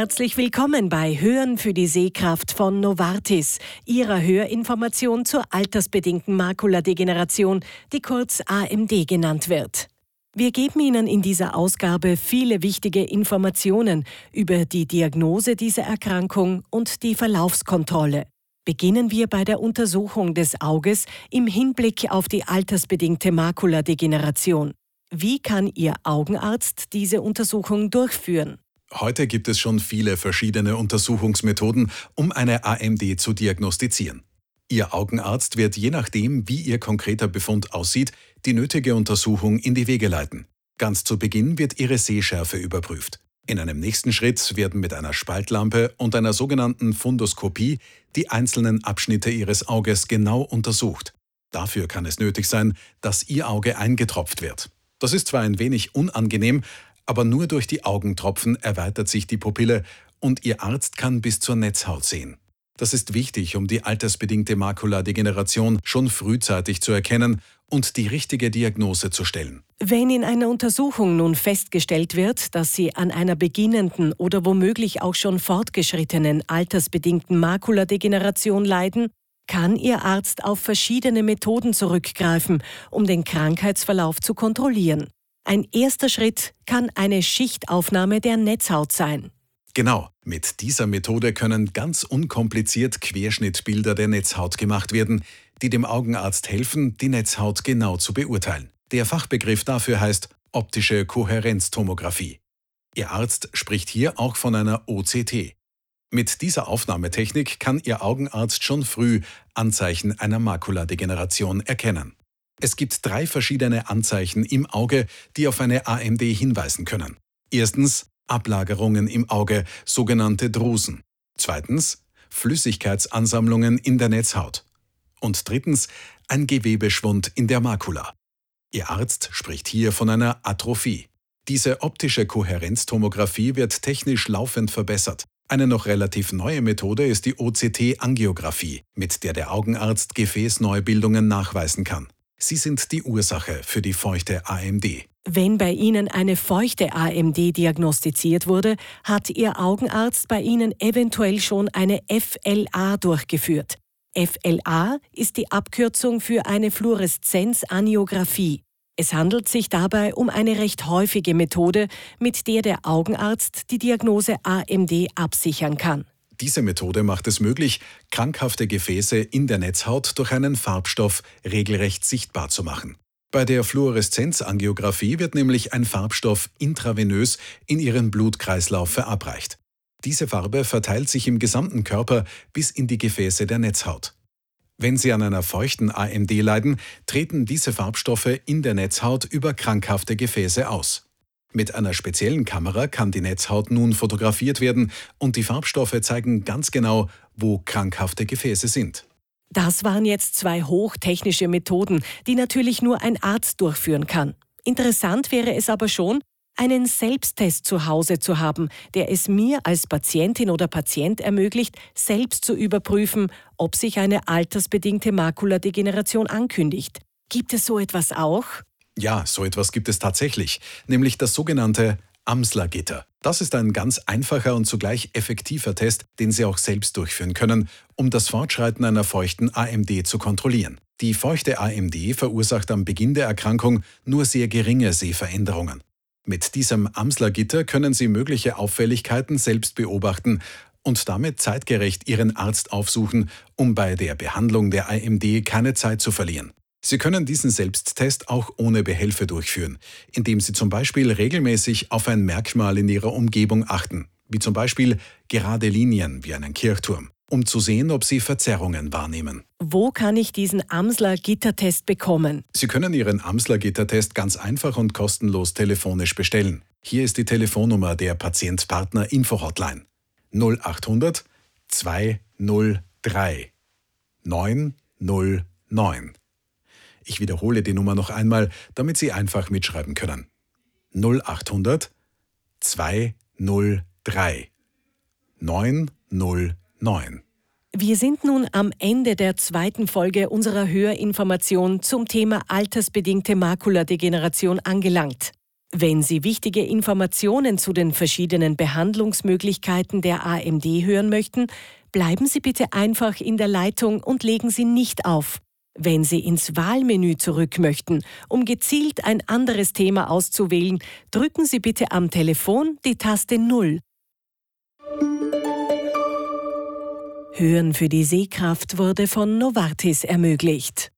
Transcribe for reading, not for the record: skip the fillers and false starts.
Herzlich willkommen bei Hören für die Sehkraft von Novartis, Ihrer Hörinformation zur altersbedingten Makuladegeneration, die kurz AMD genannt wird. Wir geben Ihnen in dieser Ausgabe viele wichtige Informationen über die Diagnose dieser Erkrankung und die Verlaufskontrolle. Beginnen wir bei der Untersuchung des Auges im Hinblick auf die altersbedingte Makuladegeneration. Wie kann Ihr Augenarzt diese Untersuchung durchführen? Heute gibt es schon viele verschiedene Untersuchungsmethoden, um eine AMD zu diagnostizieren. Ihr Augenarzt wird je nachdem, wie Ihr konkreter Befund aussieht, die nötige Untersuchung in die Wege leiten. Ganz zu Beginn wird Ihre Sehschärfe überprüft. In einem nächsten Schritt werden mit einer Spaltlampe und einer sogenannten Fundoskopie die einzelnen Abschnitte Ihres Auges genau untersucht. Dafür kann es nötig sein, dass Ihr Auge eingetropft wird. Das ist zwar ein wenig unangenehm, aber nur durch die Augentropfen erweitert sich die Pupille und Ihr Arzt kann bis zur Netzhaut sehen. Das ist wichtig, um die altersbedingte Makuladegeneration schon frühzeitig zu erkennen und die richtige Diagnose zu stellen. Wenn in einer Untersuchung nun festgestellt wird, dass Sie an einer beginnenden oder womöglich auch schon fortgeschrittenen altersbedingten Makuladegeneration leiden, kann Ihr Arzt auf verschiedene Methoden zurückgreifen, um den Krankheitsverlauf zu kontrollieren. Ein erster Schritt kann eine Schichtaufnahme der Netzhaut sein. Genau, mit dieser Methode können ganz unkompliziert Querschnittbilder der Netzhaut gemacht werden, die dem Augenarzt helfen, die Netzhaut genau zu beurteilen. Der Fachbegriff dafür heißt optische Kohärenztomographie. Ihr Arzt spricht hier auch von einer OCT. Mit dieser Aufnahmetechnik kann Ihr Augenarzt schon früh Anzeichen einer Makuladegeneration erkennen. Es gibt 3 verschiedene Anzeichen im Auge, die auf eine AMD hinweisen können. Erstens Ablagerungen im Auge, sogenannte Drusen. Zweitens Flüssigkeitsansammlungen in der Netzhaut. Und drittens ein Gewebeschwund in der Makula. Ihr Arzt spricht hier von einer Atrophie. Diese optische Kohärenztomographie wird technisch laufend verbessert. Eine noch relativ neue Methode ist die OCT-Angiografie, mit der der Augenarzt Gefäßneubildungen nachweisen kann. Sie sind die Ursache für die feuchte AMD. Wenn bei Ihnen eine feuchte AMD diagnostiziert wurde, hat Ihr Augenarzt bei Ihnen eventuell schon eine FLA durchgeführt. FLA ist die Abkürzung für eine Fluoreszenzangiografie. Es handelt sich dabei um eine recht häufige Methode, mit der der Augenarzt die Diagnose AMD absichern kann. Diese Methode macht es möglich, krankhafte Gefäße in der Netzhaut durch einen Farbstoff regelrecht sichtbar zu machen. Bei der Fluoreszenzangiografie wird nämlich ein Farbstoff intravenös in Ihren Blutkreislauf verabreicht. Diese Farbe verteilt sich im gesamten Körper bis in die Gefäße der Netzhaut. Wenn Sie an einer feuchten AMD leiden, treten diese Farbstoffe in der Netzhaut über krankhafte Gefäße aus. Mit einer speziellen Kamera kann die Netzhaut nun fotografiert werden und die Farbstoffe zeigen ganz genau, wo krankhafte Gefäße sind. Das waren jetzt 2 hochtechnische Methoden, die natürlich nur ein Arzt durchführen kann. Interessant wäre es aber schon, einen Selbsttest zu Hause zu haben, der es mir als Patientin oder Patient ermöglicht, selbst zu überprüfen, ob sich eine altersbedingte Makuladegeneration ankündigt. Gibt es so etwas auch? Ja, so etwas gibt es tatsächlich, nämlich das sogenannte Amsler-Gitter. Das ist ein ganz einfacher und zugleich effektiver Test, den Sie auch selbst durchführen können, um das Fortschreiten einer feuchten AMD zu kontrollieren. Die feuchte AMD verursacht am Beginn der Erkrankung nur sehr geringe Sehveränderungen. Mit diesem Amsler-Gitter können Sie mögliche Auffälligkeiten selbst beobachten und damit zeitgerecht Ihren Arzt aufsuchen, um bei der Behandlung der AMD keine Zeit zu verlieren. Sie können diesen Selbsttest auch ohne Behelfe durchführen, indem Sie zum Beispiel regelmäßig auf ein Merkmal in Ihrer Umgebung achten, wie zum Beispiel gerade Linien wie einen Kirchturm, um zu sehen, ob Sie Verzerrungen wahrnehmen. Wo kann ich diesen Amsler-Gittertest bekommen? Sie können Ihren Amsler-Gittertest ganz einfach und kostenlos telefonisch bestellen. Hier ist die Telefonnummer der Patient-Partner-Info-Hotline 0800 203 909. Ich wiederhole die Nummer noch einmal, damit Sie einfach mitschreiben können. 0800 203 909. Wir sind nun am Ende der 2. Folge unserer Hörinformation zum Thema altersbedingte Makuladegeneration angelangt. Wenn Sie wichtige Informationen zu den verschiedenen Behandlungsmöglichkeiten der AMD hören möchten, bleiben Sie bitte einfach in der Leitung und legen Sie nicht auf. Wenn Sie ins Wahlmenü zurück möchten, um gezielt ein anderes Thema auszuwählen, drücken Sie bitte am Telefon die Taste 0. Hören für die Sehkraft wurde von Novartis ermöglicht.